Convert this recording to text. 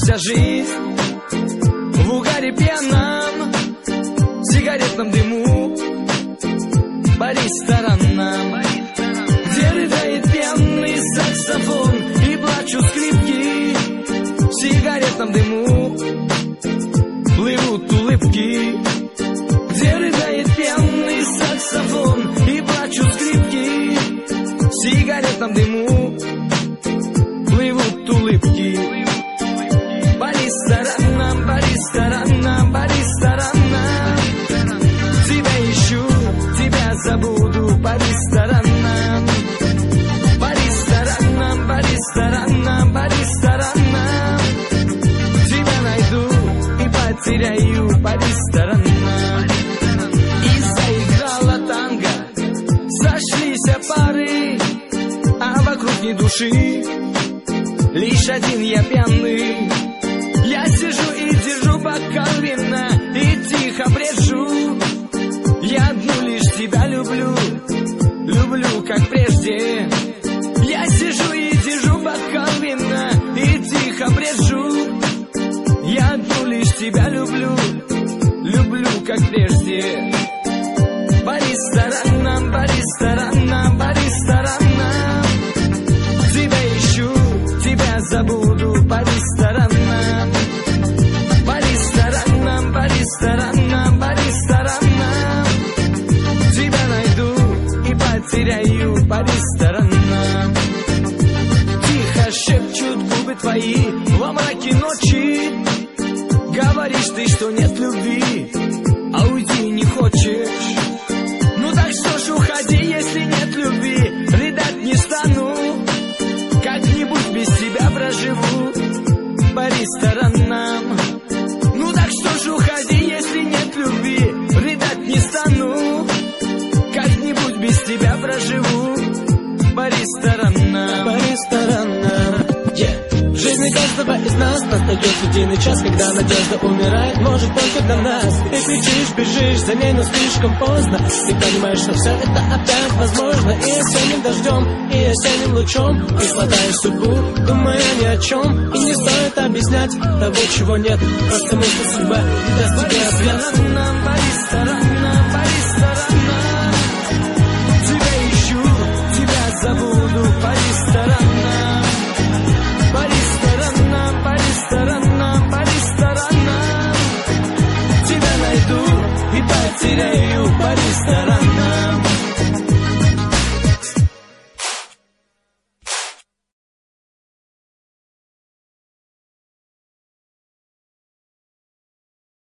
вся жизнь в угаре пьяном, в сигаретном дыму по ресторанам, где рыдает пьяный саксофон и плачут скрипки. В сигаретном дыму плывут улыбки, где рыдает пьяный саксофон и плачут скрипки. В сигаретном дыму плывут улыбки. По ресторанам, по ресторанам, по ресторанам. Тебя ищу, тебя забуду по ресторанам. По ресторанам, по ресторанам, по ресторанам. Тебя найду и потеряю по ресторанам. И заиграла танго, сошлись пары, а вокруг ни души, лишь один я пьяный. Я сижу и держу бокал вина и тихо брежу. Я одну лишь тебя люблю, люблю как прежде. Я сижу и держу бокал вина и тихо брежу. Я одну лишь тебя люблю, люблю как прежде. По ресторанам, по ресторанам, по ресторанам. Тебя ищу, тебя забуду по ресторанам. По ресторанам, по ресторанам, по ресторанам. Тебя найду и потеряю по ресторанам. Тихо шепчут губы твои во мраке ночи. Говоришь ты, что нет любви, а уйти не хочешь. Ну так что ж, уходи, если нет любви. Рыдать не стану, как-нибудь без тебя проживу по ресторанам. Ну так что ж, уходи, если нет любви. Рыдать не стану, как-нибудь без тебя проживу по ресторанам. По ресторанам. В жизни каждого из нас настает единый час, когда надежда умирает, может только для нас. Ты кричишь, бежишь за ней, но слишком поздно. Ты понимаешь, что все это опять возможно. И осенним дождем, и осенним лучом ты хватаешь судьбу, думая ни о чем. И не стоит объяснять того, чего нет. Просто мысли судьба не даст тебе ответ. По ресторанам, по ресторанам. Тебя ищу, тебя забуду по ресторанам. По ресторанам, по ресторанам, по ресторанам. Тебя найду и потеряю